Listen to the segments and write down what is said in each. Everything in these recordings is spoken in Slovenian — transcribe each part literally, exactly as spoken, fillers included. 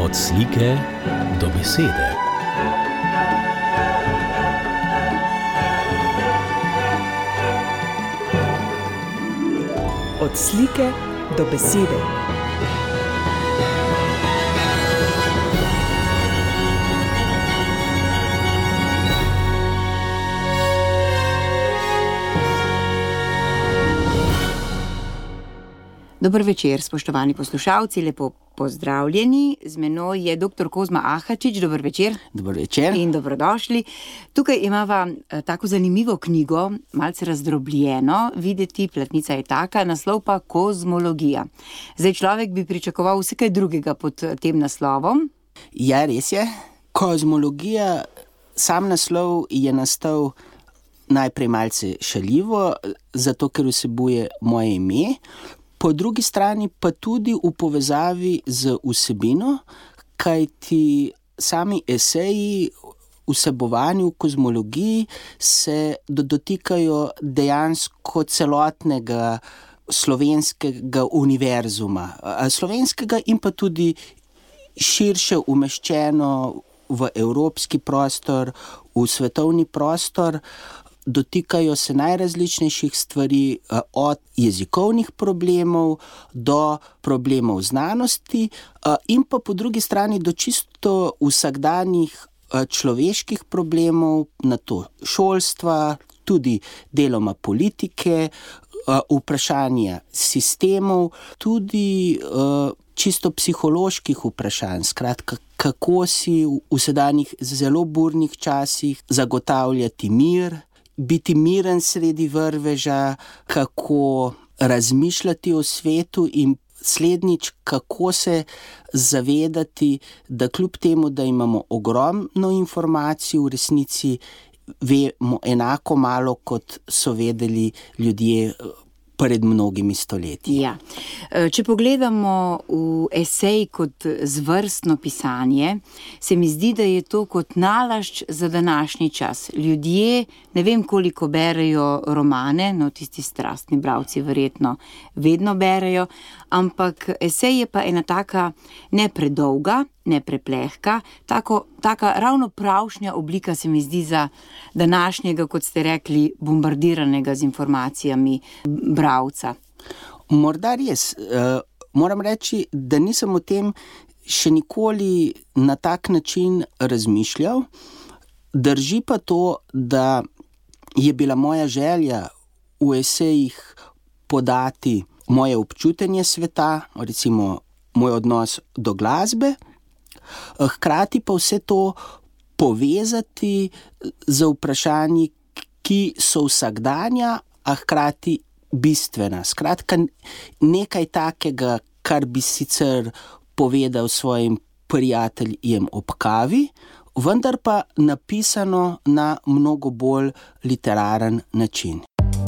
Od slike do besede. Od slike do besede. Dober večer, spoštovani poslušalci, lepo pozdravljeni. Z menoj je doktor Kozma Ahačič. Dober večer. Dober večer. In dobrodošli. Tukaj imava tako zanimivo knjigo, malce razdrobljeno, videti, platnica je taka, naslov pa Kozmologija. Zdaj človek bi pričakoval vse kaj drugega pod tem naslovom. Ja, res je. Kozmologija, sam naslov je nastal najprej malce šaljivo, zato ker vsebuje moje ime. Po drugi strani pa tudi v povezavi z vsebino, kajti sami eseji vsebovanju v kozmologiji se dotikajo dejansko celotnega slovenskega univerzuma. Slovenskega in pa tudi širše umeščeno v evropski prostor, v svetovni prostor. Dotikajo se najrazličnejših stvari, od jezikovnih problemov do problemov znanosti in pa po drugi strani do čisto vsakdanjih človeških problemov, na to šolstva, tudi deloma politike, vprašanja sistemov, tudi čisto psiholoških vprašanj. Skratka, kako si v sedanjih zelo burnih časih zagotavljati mir, biti miren sredi vrveža, kako razmišljati o svetu in slednjič, kako se zavedati, da kljub temu, da imamo ogromno informacij, v resnici vemo enako malo, kot so vedeli ljudje pred mnogimi stoletji. Ja. Če pogledamo v esej kot zvrstno pisanje, se mi zdi, da je to kot nalašč za današnji čas. Ljudje, ne vem koliko berejo romane, no tisti strastni bralci verjetno vedno berejo, ampak esej je pa ena taka ne predolga, ne preplehka, tako, taka ravno pravšnja oblika se mi zdi za današnjega, kot ste rekli, bombardiranega z informacijami bralca. Morda res. Uh, moram reči, da nisem o tem še nikoli na tak način razmišljal. Drži pa to, da je bila moja želja v esejih podati moje občutenje sveta, recimo moj odnos do glasbe, hkrati pa vse to povezati z vprašanji, ki so vsakdanja, a hkrati bistvena. Skratka, nekaj takega, kar bi sicer povedal svojim prijateljem ob kavi, vendar pa napisano na mnogo bolj literaren način.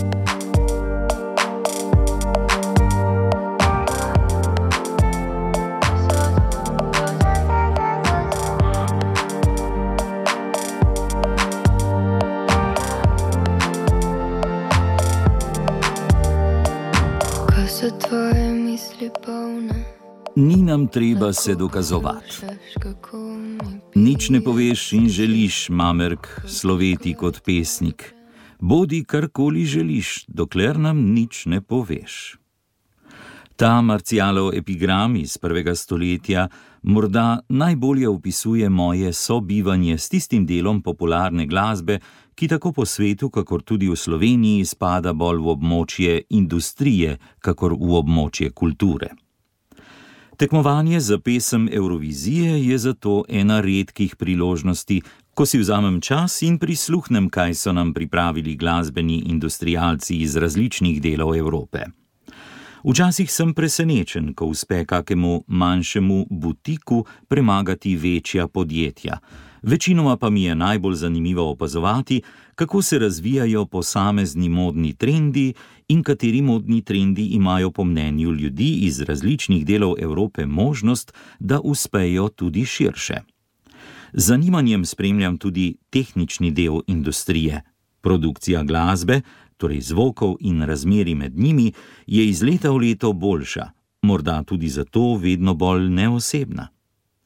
Tvoje misli polne. Ni nam treba se dokazovati. Nič ne poveš in želiš, mamerk, sloveti kot pesnik. Bodi karkoli želiš, dokler nam nič ne poveš. Ta Marcialov epigram iz prvega stoletja morda najbolje opisuje moje sobivanje s tistim delom popularne glasbe, ki tako po svetu, kakor tudi v Sloveniji spada bolj v območje industrije, kakor v območje kulture. Tekmovanje za pesem Evrovizije je zato ena redkih priložnosti, ko si vzamem čas in prisluhnem, kaj so nam pripravili glasbeni industrialci iz različnih delov Evrope. Včasih sem presenečen, ko uspe kakemu manjšemu butiku premagati večja podjetja. Večinoma pa mi je najbolj zanimivo opazovati, kako se razvijajo posamezni modni trendi in kateri modni trendi imajo po mnenju ljudi iz različnih delov Evrope možnost, da uspejo tudi širše. Z zanimanjem spremljam tudi tehnični del industrije. Produkcija glasbe, torej zvokov in razmerij med njimi, je iz leta v leto boljša, morda tudi zato vedno bolj neosebna.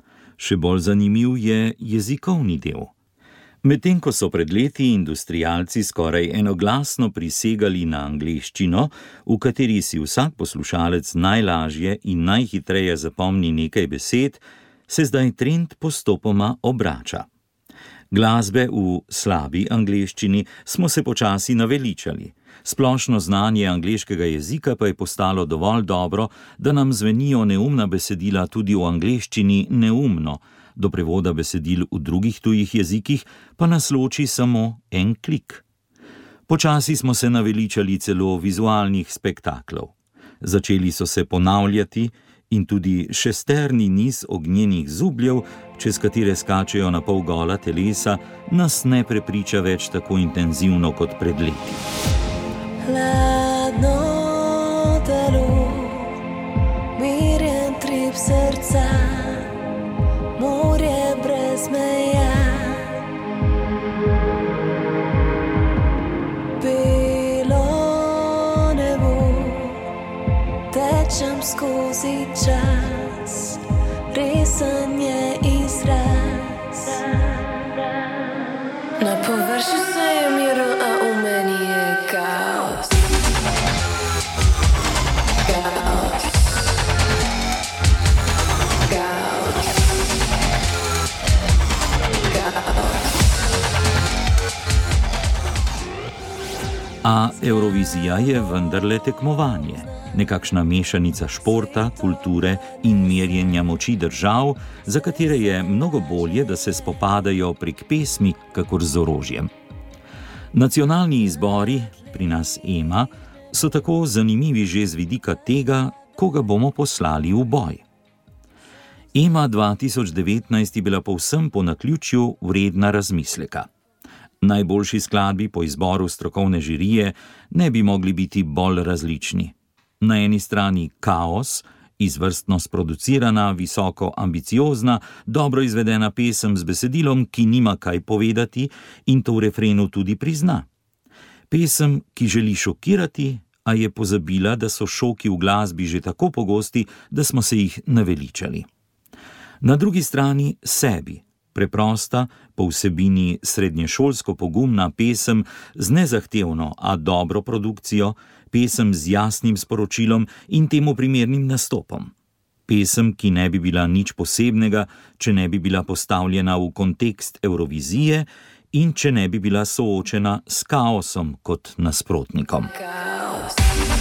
Še bolj zanimiv je jezikovni del. Medtem ko so pred leti industrialci skoraj enoglasno prisegali na angleščino, v kateri si vsak poslušalec najlažje in najhitreje zapomni nekaj besed, se zdaj trend postopoma obrača. Glasbe v slabi angleščini smo se počasi naveličali. Splošno znanje angleškega jezika pa je postalo dovolj dobro, da nam zvenijo neumna besedila tudi v angleščini neumno, do prevoda besedil v drugih tujih jezikih pa nas loči samo en klik. Počasi smo se naveličali celo vizualnih spektaklov. Začeli so se ponavljati in tudi šesterni niz ognjenih zubljev, čez katere skačejo na pol gola telesa, nas ne prepriča več tako intenzivno kot pred leti. Hladno telo, mirjen trip srca, morje brez meja. Belo nebo, tečem skozi čas, resen je izraz. Na površju se je mir, a v meni je kaos. Kaos. Kaos. A Evrovizija je vendarle tekmovanje, nekakšna mešanica športa, kulture in merjenja moči držav, za katere je mnogo bolje, da se spopadajo prek pesmi, kakor z orožjem. Nacionalni izbori, pri nas Ema, so tako zanimivi že z vidika tega, koga bomo poslali v boj. Ema dva tisoč devetnajst je bila povsem po naključju vredna razmisleka. Najboljši skladbi po izboru strokovne žirije ne bi mogli biti bolj različni. Na eni strani kaos, izvrstno sproducirana, visoko ambiciozna, dobro izvedena pesem z besedilom, ki nima kaj povedati in to v refrenu tudi prizna. Pesem, ki želi šokirati, a je pozabila, da so šoki v glasbi že tako pogosti, da smo se jih naveličali. Na drugi strani sebi. Preprosta, po vsebini srednješolsko pogumna pesem z nezahtevno, a dobro produkcijo, pesem z jasnim sporočilom in temu primernim nastopom. Pesem, ki ne bi bila nič posebnega, če ne bi bila postavljena v kontekst Evrovizije in če ne bi bila soočena s kaosom kot nasprotnikom. Kaos.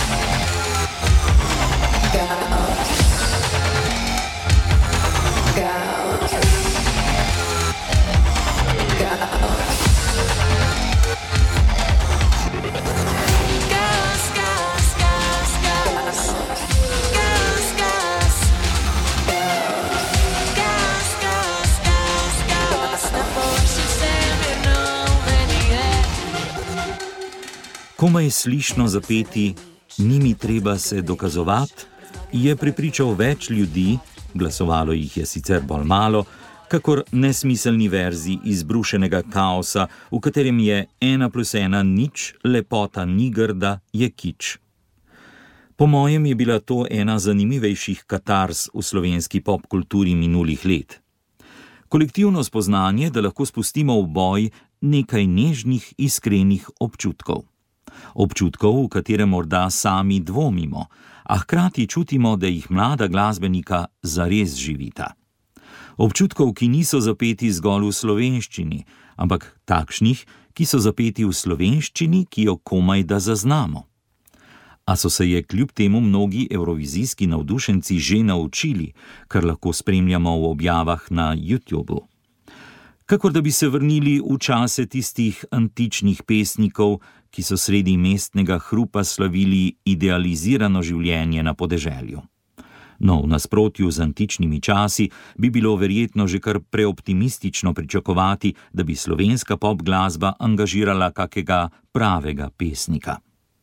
Komaj slišno zapeti "Ni mi treba se dokazovati" je prepričal več ljudi, glasovalo jih je sicer bolj malo, kakor nesmiselni verzi izbrušenega kaosa, v katerem je ena plus ena nič, lepota ni grda, je kič. Po mojem je bila to ena zanimivejših katars v slovenski popkulturi minulih let. Kolektivno spoznanje, da lahko spustimo v boj nekaj nežnih, iskrenih občutkov. Občutkov, v katere morda sami dvomimo, a hkrati čutimo, da jih mlada glasbenika zares živita. Občutkov, ki niso zapeti zgolj v slovenščini, ampak takšnih, ki so zapeti v slovenščini, ki jo komaj da zaznamo. A so se je kljub temu mnogi evrovizijski navdušenci že naučili, kar lahko spremljamo v objavah na YouTubu. Kakor da bi se vrnili v čase tistih antičnih pesnikov, ki so sredi mestnega hrupa slavili idealizirano življenje na podeželju. No, v nasprotju z antičnimi časi bi bilo verjetno že kar preoptimistično pričakovati, da bi slovenska pop glasba angažirala kakega pravega pesnika.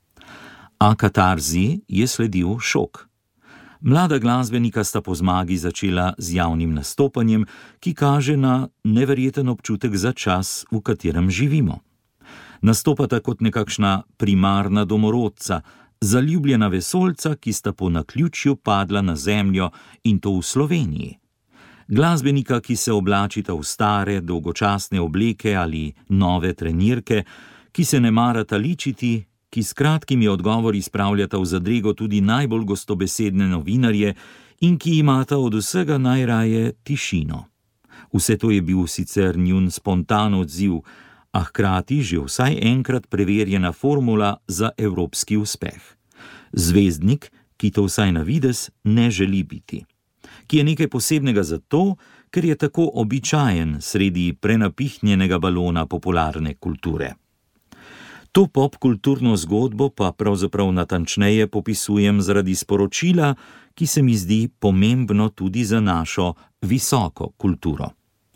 A katarzi je sledil šok. Mlada glasbenika sta po zmagi začela z javnim nastopanjem, ki kaže na neverjeten občutek za čas, v katerem živimo. Nastopata kot nekakšna primarna domorodca, zaljubljena vesoljca, ki sta po naključju padla na zemljo in to v Sloveniji. Glasbenika, ki se oblačita v stare, dolgočasne obleke ali nove trenirke, ki se ne marata ličiti, ki s kratkimi odgovori spravljata v zadrego tudi najbolj gostobesedne novinarje in ki imata od vsega najraje tišino. Vse to je bil sicer njun spontan odziv, a hkrati že vsaj enkrat preverjena formula za evropski uspeh. Zvezdnik, ki to vsaj na videz ne želi biti. Ki je nekaj posebnega zato, ker je tako običajen sredi prenapihnjenega balona popularne kulture. To popkulturno zgodbo pa pravzaprav natančneje popisujem zaradi sporočila, ki se mi zdi pomembno tudi za našo visoko kulturo.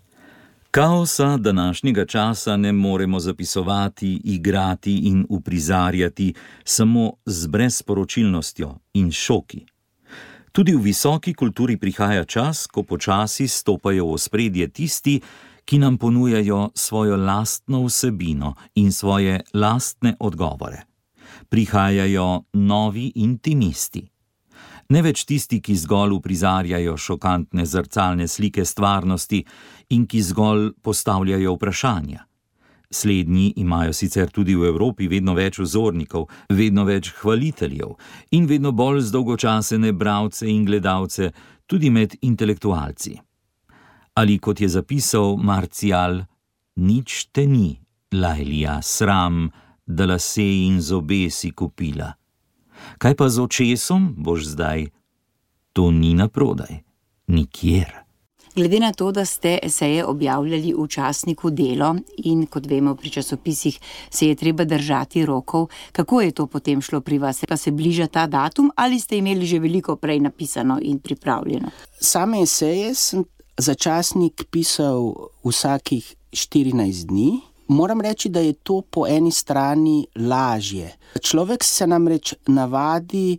Kaosa današnjega časa ne moremo zapisovati, igrati in uprizarjati samo z brezsporočilnostjo in šoki. Tudi v visoki kulturi prihaja čas, ko počasi stopajo v ospredje tisti, ki nam ponujajo svojo lastno vsebino in svoje lastne odgovore. Prihajajo novi intimisti. Ne več tisti, ki zgolj uprizarjajo šokantne zrcalne slike stvarnosti in ki zgolj postavljajo vprašanja. Slednji imajo sicer tudi v Evropi vedno več vzornikov, vedno več hvaliteljev in vedno bolj zdolgočasene bralce in gledalce, tudi med intelektualci. Ali kot je zapisal Marcial, nič te ni, Lajlija, sram, da lase in zobe si kupila. Kaj pa z očesom boš zdaj? To ni naprodaj, nikjer. Glede na to, da ste eseje objavljali v časniku Delo in, kot vemo, pri časopisih se je treba držati rokov, kako je to potem šlo pri vas? Pa se bliža ta datum ali ste imeli že veliko prej napisano in pripravljeno? Same eseje sem za časnik pisal vsakih štirinajst dni. Moram reči, da je to po eni strani lažje. Človek se namreč navadi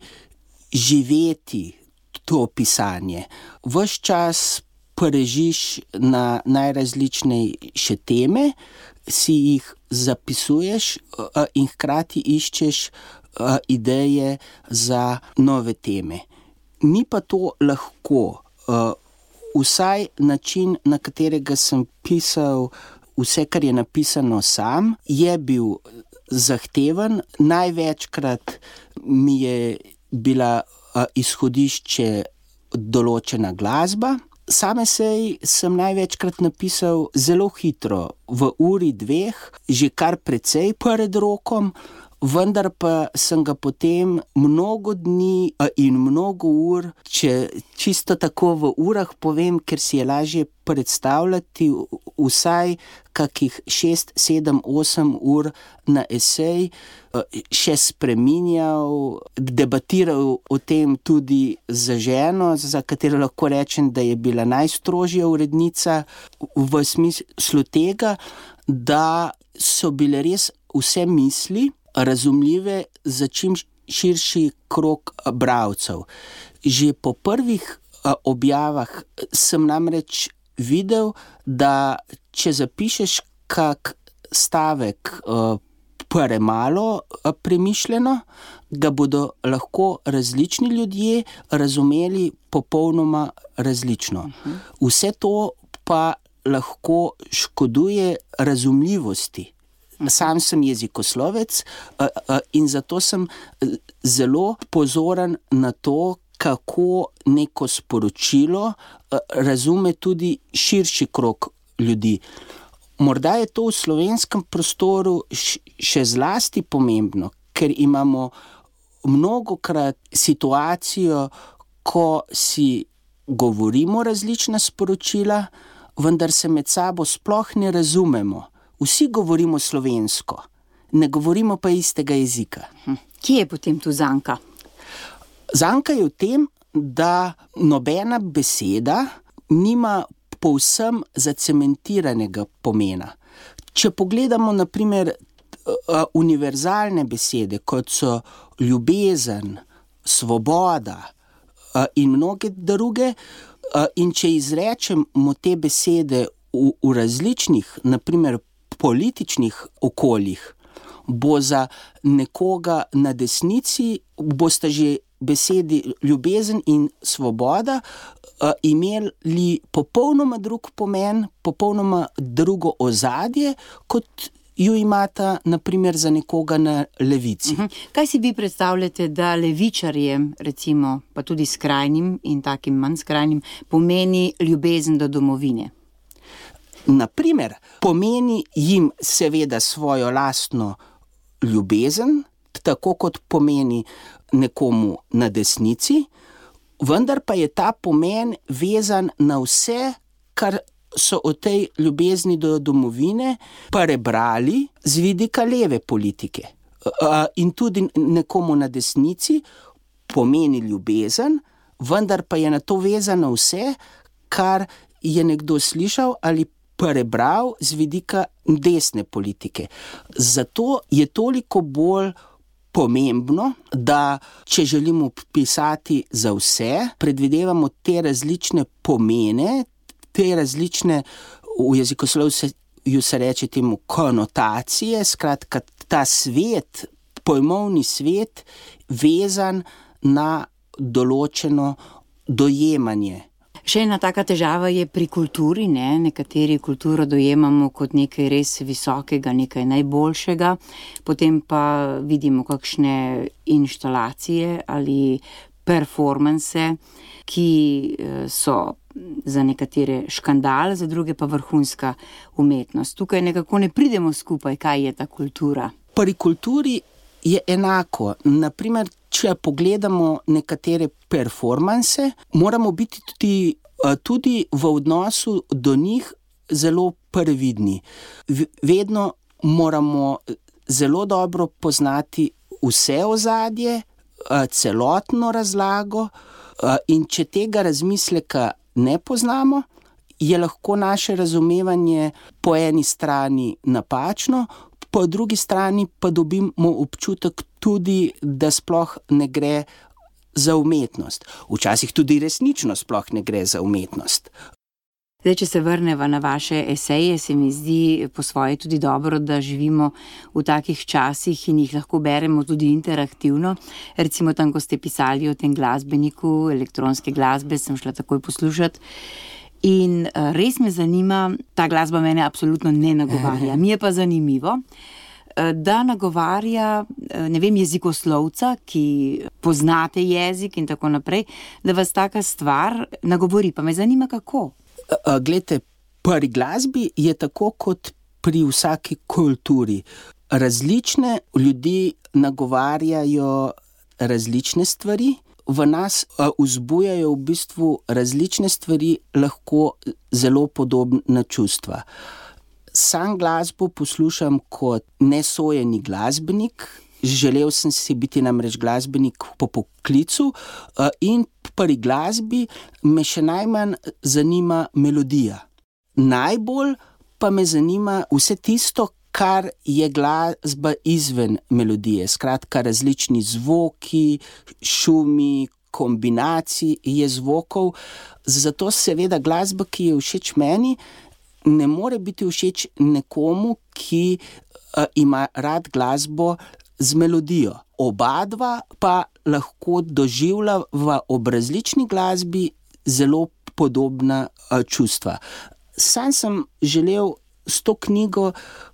živeti to pisanje. Ves čas prežiš na najrazličnejše teme, si jih zapisuješ in hkrati iščeš ideje za nove teme. Ni pa to lahko. Vsaj način, na katerega sem pisal vse, kar je napisano sam, je bil zahteven. Največkrat mi je bila izhodišče določena glasba. Sam esej sem največkrat napisal zelo hitro, v uri, dveh, že kar precej pred rokom, vendar pa sem ga potem mnogo dni in mnogo ur, če čisto tako v urah povem, ker si je lažje predstavljati, vsaj kakih šest, sedem, osem ur na esej, še spreminjal, debatiral o tem tudi z ženo, za katero lahko rečem, da je bila najstrožja urednica, v smislu tega, da so bile res vse misli razumljive za čim širši krog bralcev. Že po prvih objavah sem namreč videl, da če zapišeš kak stavek premalo premišljeno, ga bodo lahko različni ljudje razumeli popolnoma različno. Vse to pa lahko škoduje razumljivosti. Sam sem jezikoslovec in zato sem zelo pozoren na to, kako neko sporočilo razume tudi širši krog ljudi. Morda je to v slovenskem prostoru še zlasti pomembno, ker imamo mnogokrat situacijo, ko si govorimo različna sporočila, vendar se med sabo sploh ne razumemo. Vsi govorimo slovensko, ne govorimo pa istega jezika. Kje je potem tu zanka? Zanka je v tem, da nobena beseda nima povsem zacementiranega pomena. Če pogledamo na primer univerzalne besede, kot so ljubezen, svoboda in mnoge druge, in če izrečemo te besede v, v različnih, na primer političnih okoljih, bo za nekoga na desnici, bosta že besedi ljubezen in svoboda uh, imeli popolnoma drug pomen, popolnoma drugo ozadje, kot jo imata naprimer za nekoga na levici. Uh-huh. Kaj si vi predstavljate, da levičarjem, recimo, pa tudi skrajnim in takim manj skrajnim, pomeni ljubezen do domovine? Naprimer, pomeni jim seveda svojo lastno ljubezen, tako kot pomeni nekomu na desnici, vendar pa je ta pomen vezan na vse, kar so o tej ljubezni do domovine prebrali z vidika leve politike. In tudi nekomu na desnici pomeni ljubezen, vendar pa je na to vezano vse, kar je nekdo slišal ali prebral z vidika desne politike. Zato je toliko bolj pomembno, da če želimo pisati za vse, predvidevamo te različne pomene, te različne, v jezikoslovju se reče temu konotacije, skratka ta svet, pojmovni svet, vezan na določeno dojemanje. Še ena taka težava je pri kulturi, ne? Nekateri kulturo dojemamo kot nekaj res visokega, nekaj najboljšega, potem pa vidimo kakšne inštalacije ali performanse, ki so za nekatere škandal, za druge pa vrhunska umetnost. Tukaj nekako ne pridemo skupaj, kaj je ta kultura. Pri kulturi je enako. Naprimer, če pogledamo nekatere performanse, moramo biti tudi, tudi v odnosu do njih zelo previdni. Vedno moramo zelo dobro poznati vse ozadje, celotno razlago, in če tega razmisleka ne poznamo, je lahko naše razumevanje po eni strani napačno, po drugi strani pa dobimo občutek tudi, da sploh ne gre za umetnost. Včasih tudi resnično sploh ne gre za umetnost. Zdaj, če se vrneva na vaše eseje, se mi zdi po svoje tudi dobro, da živimo v takih časih in jih lahko beremo tudi interaktivno. Recimo tam, ko ste pisali o tem glasbeniku, elektronske glasbe, sem šla takoj poslušati. In res me zanima, ta glasba mene absolutno ne nagovarja. Mi je pa zanimivo, da nagovarja, ne vem, jezikoslovca, ki poznate jezik in tako naprej, da vas taka stvar nagovori. Pa me zanima, kako. Glejte, pri glasbi je tako kot pri vsaki kulturi. Različne ljudi nagovarjajo različne stvari. V nas vzbujajo v bistvu različne stvari, lahko zelo podobna čustva. Sam glasbo poslušam kot nesojeni glasbenik, želel sem si biti namreč glasbenik po poklicu in pri glasbi me še najmanj zanima melodija. Najbolj pa me zanima vse tisto, kar je glasba izven melodije. Skratka, različni zvoki, šumi, kombinacije zvokov. Zato seveda glasba, ki je všeč meni, ne more biti všeč nekomu, ki uh, ima rad glasbo z melodijo. Oba dva pa lahko doživljava ob različni glasbi zelo podobna uh, čustva. Sam sem želel s to knjigo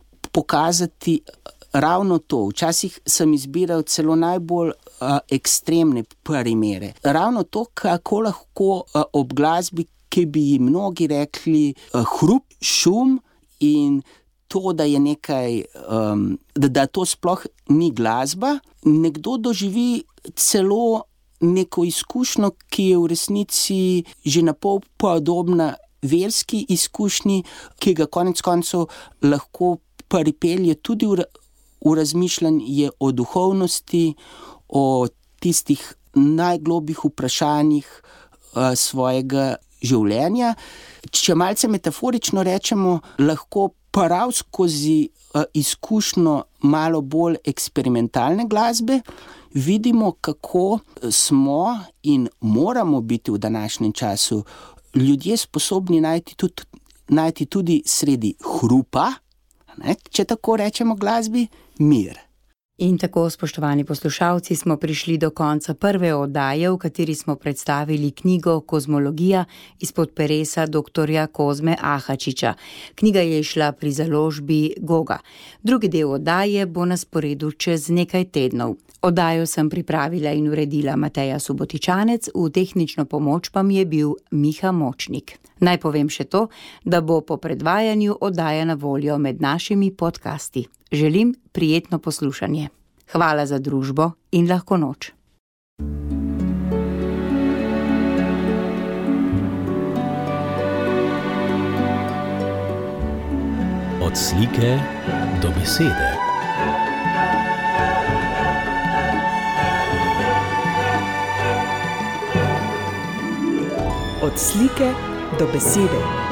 pokazati ravno to. Včasih sem izbiral celo najbolj uh, ekstremne primere. Ravno to, kako lahko uh, ob glasbi, ki bi ji mnogi rekli uh, hrup, šum in to, da je nekaj, um, da, da to sploh ni glasba, nekdo doživi celo neko izkušnjo, ki je v resnici že napol podobna verski izkušnji, ki ga konec koncev lahko pripelje tudi v, v razmišljanje o duhovnosti, o tistih najglobjih vprašanjih uh, svojega življenja. Če malce metaforično rečemo, lahko prav skozi uh, izkušnjo malo bolj eksperimentalne glasbe vidimo, kako smo in moramo biti v današnjem času ljudje sposobni najti tudi, najti tudi sredi hrupa, ne, če tako rečemo glasbi, mir. In tako, spoštovani poslušalci, smo prišli do konca prve oddaje, v kateri smo predstavili knjigo Kozmologija izpod peresa doktorja Kozme Ahačiča. Knjiga je išla pri založbi Goga. Drugi del oddaje bo na sporedu čez nekaj tednov. Oddajo sem pripravila in uredila Mateja Subotičanec, v tehnično pomoč pa mi je bil Miha Močnik. Naj povem še to, da bo po predvajanju oddaja na voljo med našimi podcasti. Želim prijetno poslušanje. Hvala za družbo in lahko noč. Od slike do besede. Od slike do besede.